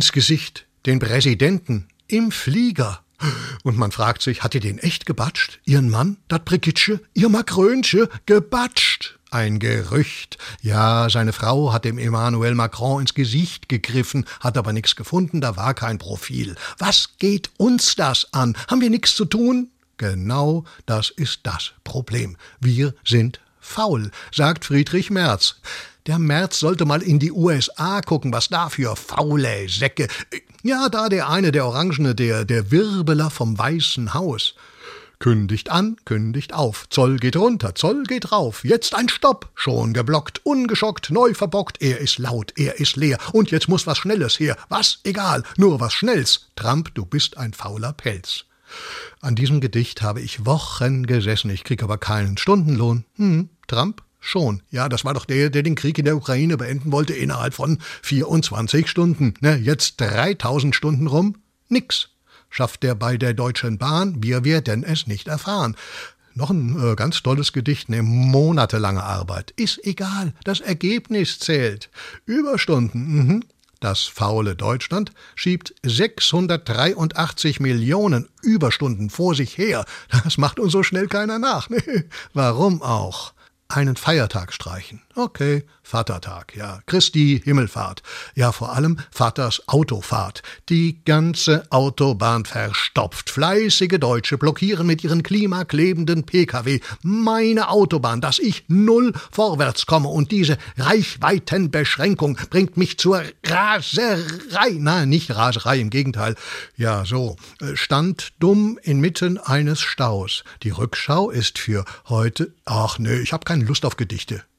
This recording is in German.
ins Gesicht, den Präsidenten, im Flieger. Und man fragt sich, hat die den echt gebatscht? Ihren Mann, dat Brigitte, ihr Macrönsche, gebatscht? Ein Gerücht. Ja, seine Frau hat dem Emmanuel Macron ins Gesicht gegriffen, hat aber nichts gefunden, da war kein Profil. Was geht uns das an? Haben wir nichts zu tun? Genau, das ist das Problem. Wir sind faul, sagt Friedrich Merz. Der Merz sollte mal in die USA gucken, was da für faule Säcke. Ja, da der eine, der Orangene, der Wirbeler vom Weißen Haus. Kündigt an, kündigt auf. Zoll geht runter, Zoll geht rauf. Jetzt ein Stopp. Schon geblockt, ungeschockt, neu verbockt. Er ist laut, er ist leer. Und jetzt muss was Schnelles her. Was? Egal, nur was Schnells. Trump, du bist ein fauler Pelz. An diesem Gedicht habe ich Wochen gesessen. Ich krieg aber keinen Stundenlohn. Trump? Schon. Ja, das war doch der den Krieg in der Ukraine beenden wollte innerhalb von 24 Stunden. Jetzt 3000 Stunden rum? Nix. Schafft der bei der Deutschen Bahn? Wir werden es nicht erfahren. Noch ein ganz tolles Gedicht, monatelange Arbeit. Ist egal, das Ergebnis zählt. Überstunden, Das faule Deutschland schiebt 683 Millionen Überstunden vor sich her. Das macht uns so schnell keiner nach. Warum auch? Einen Feiertag streichen. Okay, Vatertag, ja. Christi Himmelfahrt. Ja, vor allem Vaters Autofahrt. Die ganze Autobahn verstopft. Fleißige Deutsche blockieren mit ihren klimaklebenden Pkw meine Autobahn, dass ich null vorwärts komme. Und diese Reichweitenbeschränkung bringt mich zur Raserei. Nein, nicht Raserei, im Gegenteil. Ja, so. Stand dumm inmitten eines Staus. Die Rückschau ist für heute... Ach nö, ich habe keine Lust auf Gedichte.